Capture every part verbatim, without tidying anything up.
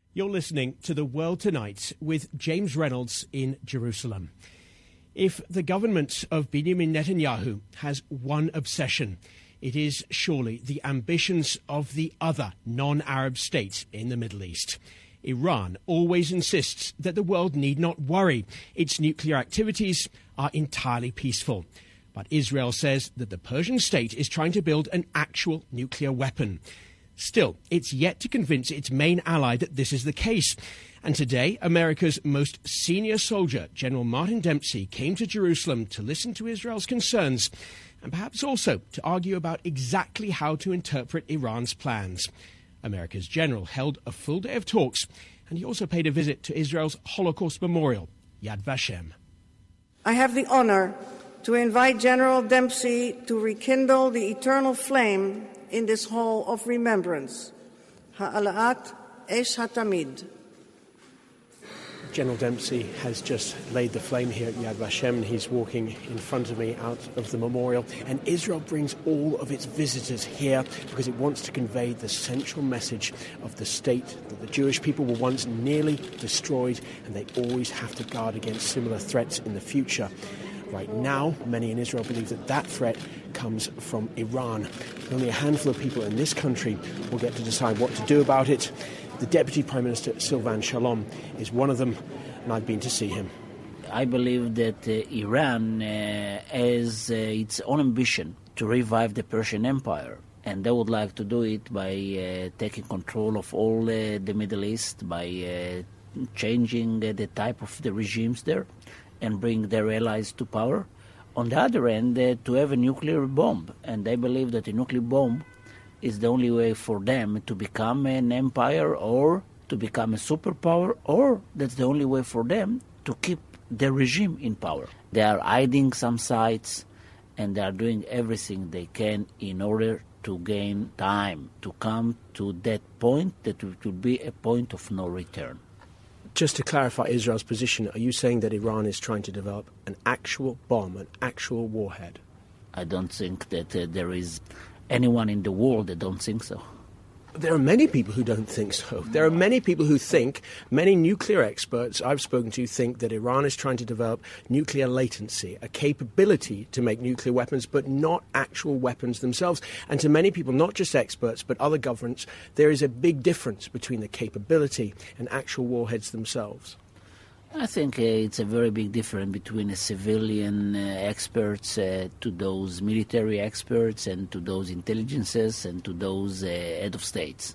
You're listening to The World Tonight with James Reynolds in Jerusalem. If the government of Benjamin Netanyahu has one obsession, it is surely the ambitions of the other non-Arab state in the Middle East. Iran always insists that the world need not worry. Its nuclear activities are entirely peaceful. But Israel says that the Persian state is trying to build an actual nuclear weapon. Still, it's yet to convince its main ally that this is the case. And today, America's most senior soldier, General Martin Dempsey, came to Jerusalem to listen to Israel's concerns and perhaps also to argue about exactly how to interpret Iran's plans. America's general held a full day of talks, and he also paid a visit to Israel's Holocaust memorial, Yad Vashem. I have the honor to invite General Dempsey to rekindle the eternal flame in this hall of remembrance, Ha'ala'at Esh HaTamid. General Dempsey has just laid the flame here at Yad Vashem, and he's walking in front of me out of the memorial. And Israel brings all of its visitors here because it wants to convey the central message of the state that the Jewish people were once nearly destroyed, and they always have to guard against similar threats in the future. Right now, many in Israel believe that that threat comes from Iran. Only a handful of people in this country will get to decide what to do about it. The Deputy Prime Minister, Silvan Shalom, is one of them, and I've been to see him. I believe that uh, Iran uh, has uh, its own ambition to revive the Persian Empire, and they would like to do it by uh, taking control of all uh, the Middle East, by uh, changing uh, the type of the regimes there, and bring their allies to power. On the other end, uh, to have a nuclear bomb, and they believe that a nuclear bomb is the only way for them to become an empire or to become a superpower, or that's the only way for them to keep their regime in power. They are hiding some sites, and they are doing everything they can in order to gain time, to come to that point that it will be a point of no return. Just to clarify Israel's position, are you saying that Iran is trying to develop an actual bomb, an actual warhead? I don't think that uh, there is anyone in the world that don't think so. There are many people who don't think so. There are many people who think, many nuclear experts I've spoken to think that Iran is trying to develop nuclear latency, a capability to make nuclear weapons, but not actual weapons themselves. And to many people, not just experts, but other governments, there is a big difference between the capability and actual warheads themselves. I think uh, it's a very big difference between a civilian uh, experts uh, to those military experts and to those intelligences and to those uh, head of states.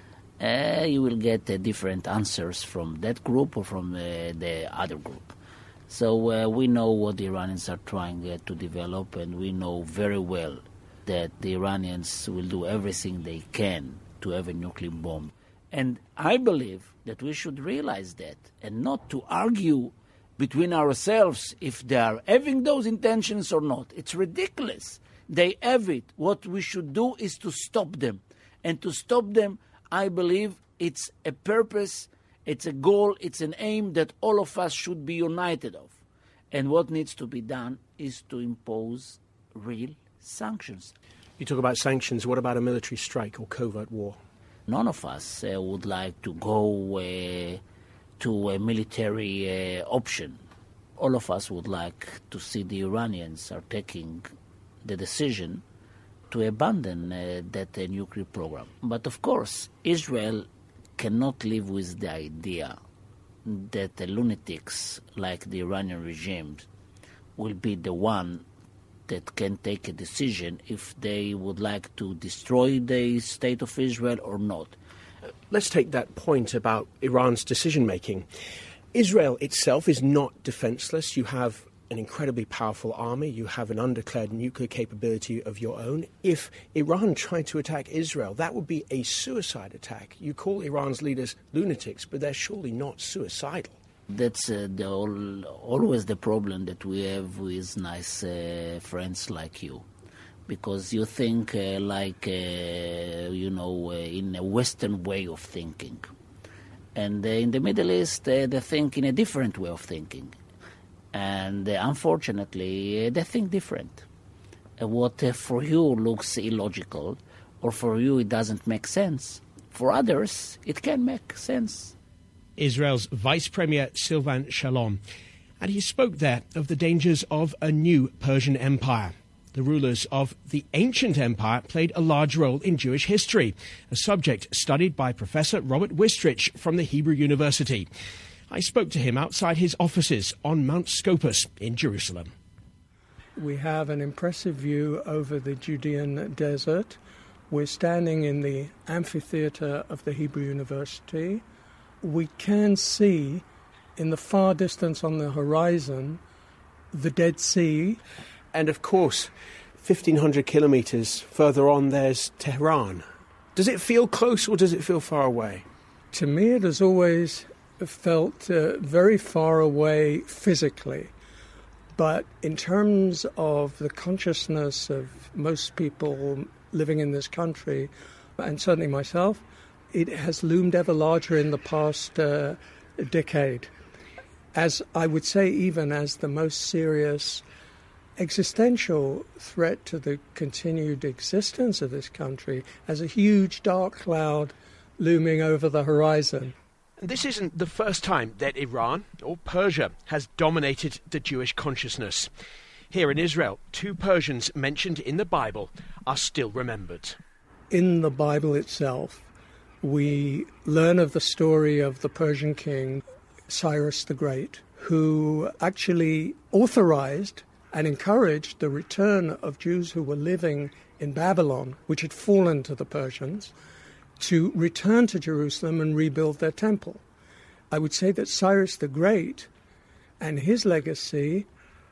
Uh, you will get uh, different answers from that group or from uh, the other group. So uh, we know what the Iranians are trying uh, to develop, and we know very well that the Iranians will do everything they can to have a nuclear bomb. And I believe that we should realize that and not to argue between ourselves if they are having those intentions or not. It's ridiculous. They have it. What we should do is to stop them. And to stop them, I believe it's a purpose, it's a goal, it's an aim that all of us should be united of. And what needs to be done is to impose real sanctions. You talk about sanctions. What about a military strike or covert war? None of us uh, would like to go uh, to a military uh, option. All of us would like to see the Iranians are taking the decision to abandon uh, that uh, nuclear program. But of course, Israel cannot live with the idea that the lunatics like the Iranian regime will be the one that can take a decision if they would like to destroy the state of Israel or not. Let's take that point about Iran's decision-making. Israel itself is not defenseless. You have an incredibly powerful army. You have an undeclared nuclear capability of your own. If Iran tried to attack Israel, that would be a suicide attack. You call Iran's leaders lunatics, but they're surely not suicidal. That's uh, the all, always the problem that we have with nice uh, friends like you, because you think uh, like, uh, you know, uh, in a Western way of thinking. And uh, in the Middle East, uh, they think in a different way of thinking. And uh, unfortunately, uh, they think different. Uh, what uh, for you looks illogical, or for you it doesn't make sense, for others it can make sense. Israel's Vice Premier Silvan Shalom, and he spoke there of the dangers of a new Persian Empire. The rulers of the ancient empire played a large role in Jewish history, a subject studied by Professor Robert Wistrich from the Hebrew University. I spoke to him outside his offices on Mount Scopus in Jerusalem. We have an impressive view over the Judean desert. We're standing in the amphitheater of the Hebrew University. We can see in the far distance on the horizon the Dead Sea. And of course, fifteen hundred kilometres further on, there's Tehran. Does it feel close or does it feel far away? To me, it has always felt uh, very far away physically. But in terms of the consciousness of most people living in this country, and certainly myself, it has loomed ever larger in the past uh, decade. As I would say, even as the most serious existential threat to the continued existence of this country, as a huge dark cloud looming over the horizon. This isn't the first time that Iran or Persia has dominated the Jewish consciousness. Here in Israel, two Persians mentioned in the Bible are still remembered. In the Bible itself, we learn of the story of the Persian king Cyrus the Great, who actually authorized and encouraged the return of Jews who were living in Babylon, which had fallen to the Persians, to return to Jerusalem and rebuild their temple. I would say that Cyrus the Great and his legacy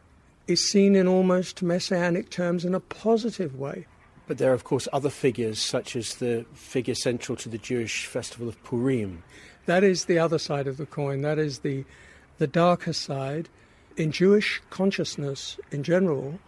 is seen in almost messianic terms in a positive way. But there are, of course, other figures, such as the figure central to the Jewish festival of Purim. That is the other side of the coin. That is the, the darker side. In Jewish consciousness in general,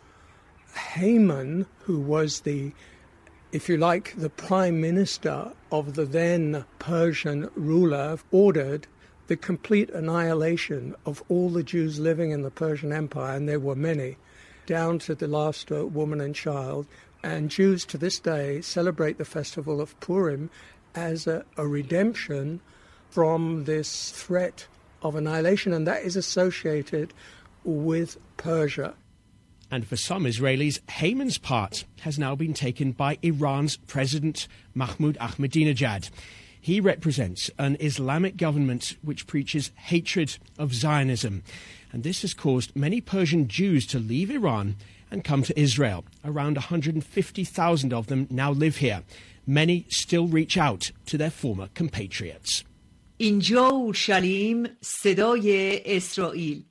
Haman, who was the, if you like, the prime minister of the then Persian ruler, ordered the complete annihilation of all the Jews living in the Persian Empire, and there were many, down to the last uh, woman and child. And Jews to this day celebrate the festival of Purim as a, a redemption from this threat of annihilation, and that is associated with Persia. And for some Israelis, Haman's part has now been taken by Iran's President Mahmoud Ahmadinejad. He represents an Islamic government which preaches hatred of Zionism. And this has caused many Persian Jews to leave Iran and come to Israel. Around one hundred fifty thousand of them now live here. Many still reach out to their former compatriots. اینجا اورشلیم صدای اسرائیل.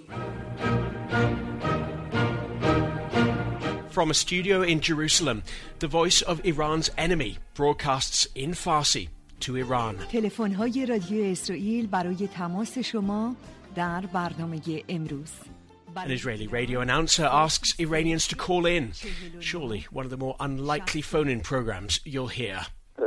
From a studio in Jerusalem, the voice of Iran's enemy broadcasts in Farsi to Iran. تلفن‌های رادیو اسرائیل برای تماس شما در برنامه امروز. An Israeli radio announcer asks Iranians to call in. Surely one of the more unlikely phone-in programs you'll hear.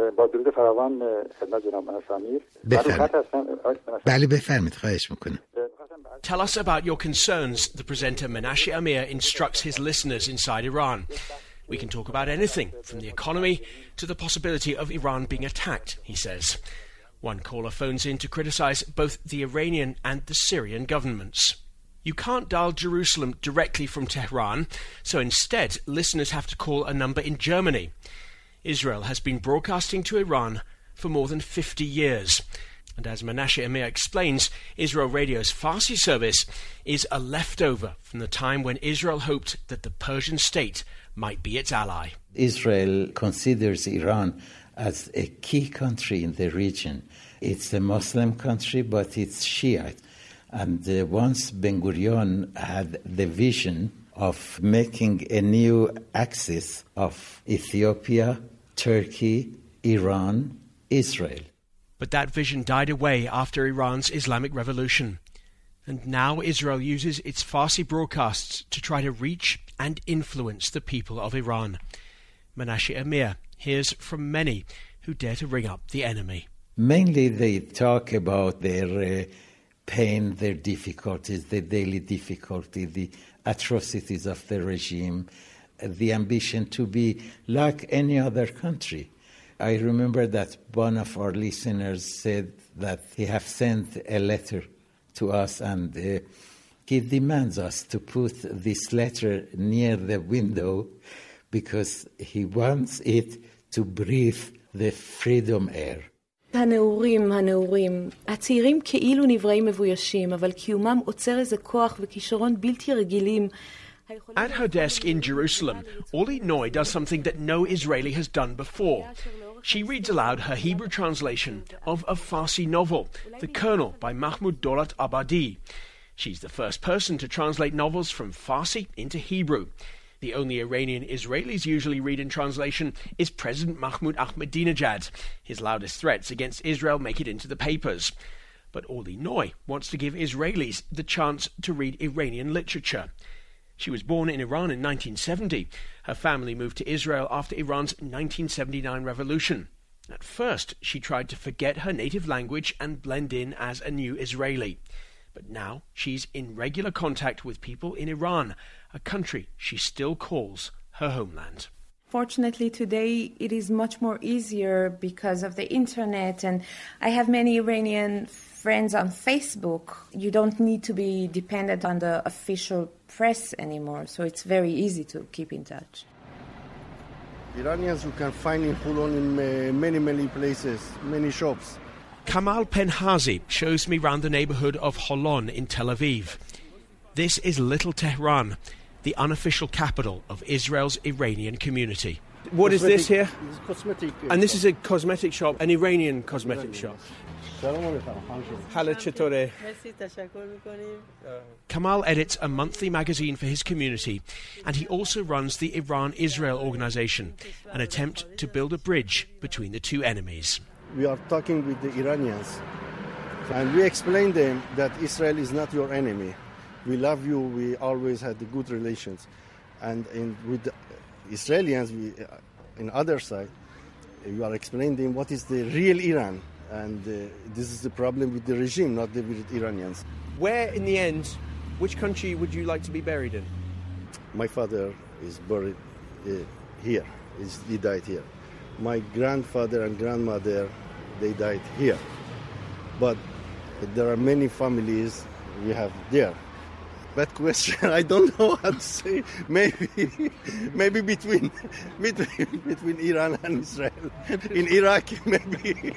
بله بفرمید خواهش میکنم. Tell us about your concerns. The presenter Menashe Amir instructs his listeners inside Iran. We can talk about anything, from the economy to the possibility of Iran being attacked, he says. One caller phones in to criticize both the Iranian and the Syrian governments. You can't dial Jerusalem directly from Tehran, so instead listeners have to call a number in Germany. Israel has been broadcasting to Iran for more than fifty years. And as Menashe Amir explains, Israel Radio's Farsi service is a leftover from the time when Israel hoped that the Persian state might be its ally. Israel considers Iran as a key country in the region. It's a Muslim country, but it's Shiite. And uh, once Ben-Gurion had the vision of making a new axis of Ethiopia, Turkey, Iran, Israel. But that vision died away after Iran's Islamic Revolution. And now Israel uses its Farsi broadcasts to try to reach and influence the people of Iran. Menashe Amir hears from many who dare to ring up the enemy. Mainly they talk about their uh, pain, their difficulties, the daily difficulty, the atrocities of the regime, uh, the ambition to be like any other country. I remember that one of our listeners said that he have sent a letter to us, and uh, he demands us to put this letter near the window because he wants it to breathe the freedom air. הנאורים, הנאורים, הצעירים כאילו נבראים מבוישים, אבל קיומם עוצר איזה כוח וכישרון בלתי רגילים. At her desk in Jerusalem, Orly Noy does something that no Israeli has done before. She reads aloud her Hebrew translation of a Farsi novel, The Colonel by Mahmoud Dolat Abadi. She's the first person to translate novels from Farsi into Hebrew. The only Iranian Israelis usually read in translation is President Mahmoud Ahmadinejad. His loudest threats against Israel make it into the papers. But Orly Noy wants to give Israelis the chance to read Iranian literature. She was born in Iran in nineteen seventy. Her family moved to Israel after Iran's nineteen seventy-nine revolution. At first, she tried to forget her native language and blend in as a new Israeli. But now she's in regular contact with people in Iran, a country she still calls her homeland. Fortunately, today it is much more easier because of the internet, and I have many Iranian friends on Facebook. You don't need to be dependent on the official press anymore, so it's very easy to keep in touch. Iranians you can find in Holon in uh, many, many places, many shops. Kamal Penhazi shows me round the neighbourhood of Holon in Tel Aviv. This is Little Tehran, the unofficial capital of Israel's Iranian community. What cosmetic, is this here? This is cosmetic. And this is a cosmetic shop, an Iranian cosmetic shop. Kamal edits a monthly magazine for his community, and he also runs the Iran-Israel organization, an attempt to build a bridge between the two enemies. We are talking with the Iranians, and we explain them that Israel is not your enemy. We love you. We always had good relations, and in, with the Israelis, we, uh, in other side, you are explaining them what is the real Iran, and uh, this is the problem with the regime, not the, with the Iranians. Where, in the end, which country would you like to be buried in? My father is buried uh, here. He's, he died here. My grandfather and grandmother, they died here. But there are many families we have there. Bad question. I don't know how to say. Maybe, maybe between, between between Iran and Israel. In Iraq, maybe.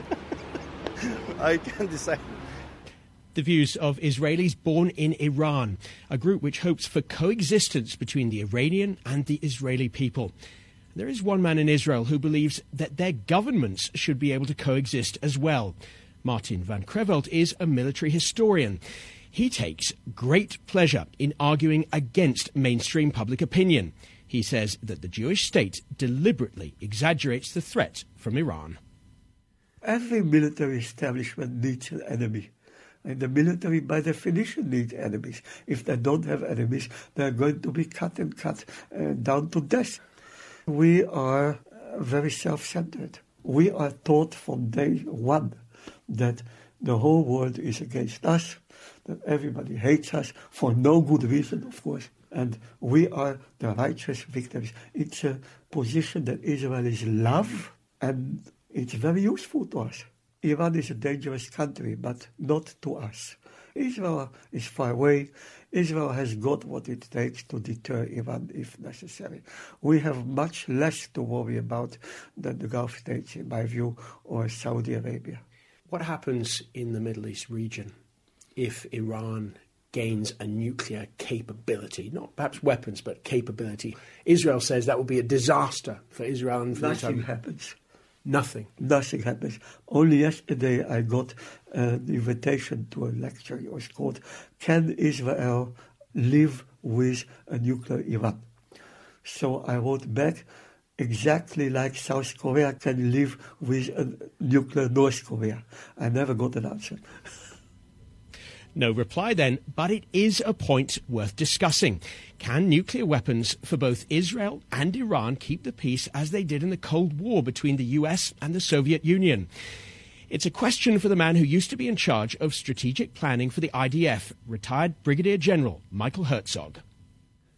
I can't decide. The views of Israelis born in Iran, a group which hopes for coexistence between the Iranian and the Israeli people. There is one man in Israel who believes that their governments should be able to coexist as well. Martin van Creveld is a military historian. He takes great pleasure in arguing against mainstream public opinion. He says that the Jewish state deliberately exaggerates the threat from Iran. Every military establishment needs an enemy. And the military, by definition, needs enemies. If they don't have enemies, they're going to be cut and cut uh, down to death. We are very self-centered. We are taught from day one that the whole world is against us, that everybody hates us for no good reason, of course, and we are the righteous victims. It's a position that Israelis love, and it's very useful to us. Iran is a dangerous country, but not to us. Israel is far away. Israel has got what it takes to deter Iran if necessary. We have much less to worry about than the Gulf states, in my view, or Saudi Arabia. What happens in the Middle East region if Iran gains a nuclear capability, not perhaps weapons, but capability? Israel says that would be a disaster for Israel and for Nothing the happens. Nothing. Nothing happens. Only yesterday I got an invitation to a lecture. It was called, Can Israel Live with a Nuclear Iran? So I wrote back, exactly like South Korea can live with a nuclear North Korea. I never got an answer. No reply then, but it is a point worth discussing. Can nuclear weapons for both Israel and Iran keep the peace as they did in the Cold War between the U S and the Soviet Union? It's a question for the man who used to be in charge of strategic planning for the I D F, retired Brigadier General Michael Herzog.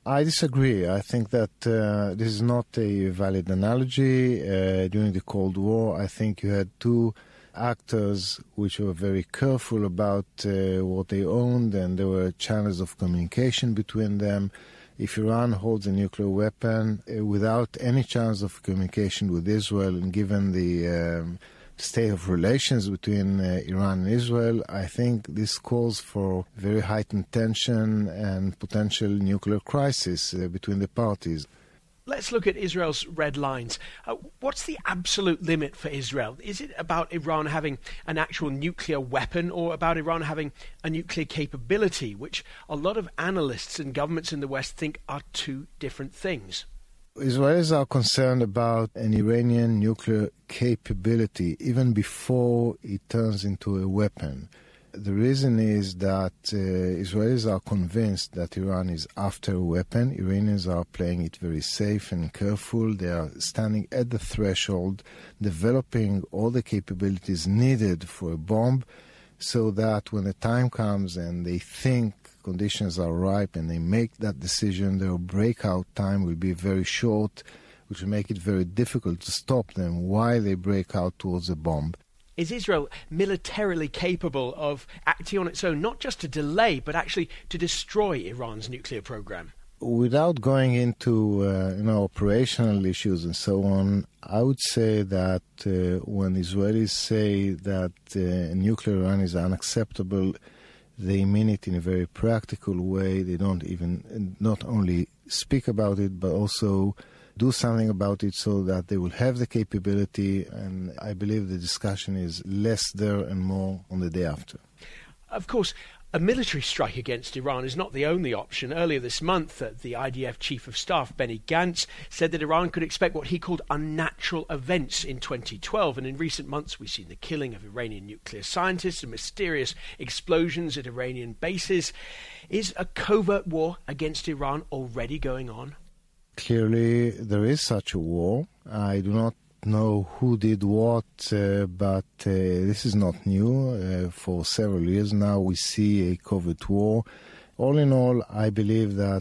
I disagree. I think that uh, this is not a valid analogy. Uh, during the Cold War, I think you had two actors which were very careful about uh, what they owned, and there were channels of communication between them. If Iran holds a nuclear weapon uh, without any chance of communication with Israel, and given the um, state of relations between uh, Iran and Israel, I think this calls for very heightened tension and potential nuclear crisis uh, between the parties. Let's look at Israel's red lines. Uh, what's the absolute limit for Israel? Is it about Iran having an actual nuclear weapon, or about Iran having a nuclear capability, which a lot of analysts and governments in the West think are two different things? Israelis are concerned about an Iranian nuclear capability even before it turns into a weapon. The reason is that uh, Israelis are convinced that Iran is after a weapon. Iranians are playing it very safe and careful. They are standing at the threshold, developing all the capabilities needed for a bomb, so that when the time comes and they think conditions are ripe and they make that decision, their breakout time will be very short, which will make it very difficult to stop them while they break out towards a bomb. Is Israel militarily capable of acting on its own, not just to delay, but actually to destroy Iran's nuclear program? Without going into uh, you know operational issues and so on, I would say that uh, when Israelis say that uh, nuclear Iran is unacceptable, they mean it in a very practical way. They don't even not only speak about it, but also do something about it so that they will have the capability. And I believe the discussion is less there and more on the day after. Of course, a military strike against Iran is not the only option. Earlier this month, uh, the I D F Chief of Staff, Benny Gantz, said that Iran could expect what he called unnatural events in twenty twelve. And in recent months, we've seen the killing of Iranian nuclear scientists and mysterious explosions at Iranian bases. Is a covert war against Iran already going on? Clearly, there is such a war. I do not know who did what, uh, but uh, this is not new. Uh, for several years now, we see a covert war. All in all, I believe that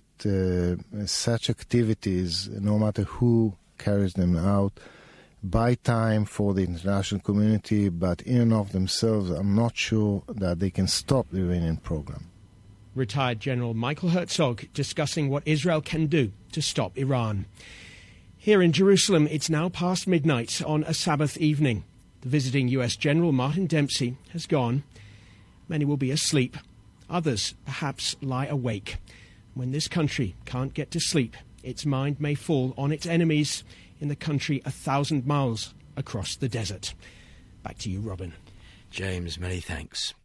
uh, such activities, no matter who carries them out, buy time for the international community, but in and of themselves, I'm not sure that they can stop the Iranian program. Retired General Michael Herzog discussing what Israel can do to stop Iran. Here in Jerusalem, it's now past midnight on a Sabbath evening. The visiting U S General Martin Dempsey has gone. Many will be asleep. Others perhaps lie awake. When this country can't get to sleep, its mind may fall on its enemies in the country a thousand miles across the desert. Back to you, Robin. James, many thanks.